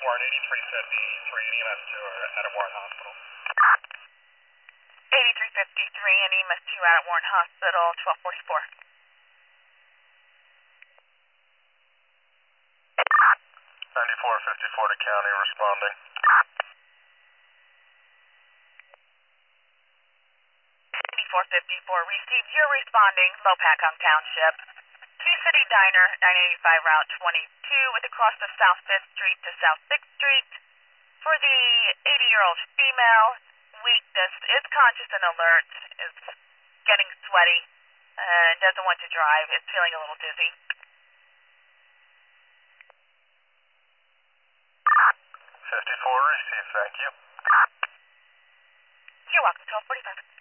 Warren 8353 and EMS 2 are at a Warren Hospital. 8353 and EMS 2 out at Warren Hospital, 1244. 9454 to county responding. 9454 received. You're responding, Lopakong Township. Key City Diner, 985 Route 22 with a cross of South 5th Street to South 6th Street. For the 80-year-old female, weakness, is conscious and alert, is getting sweaty, and doesn't want to drive, is feeling a little dizzy. 54 received, thank you. You're welcome, 1245.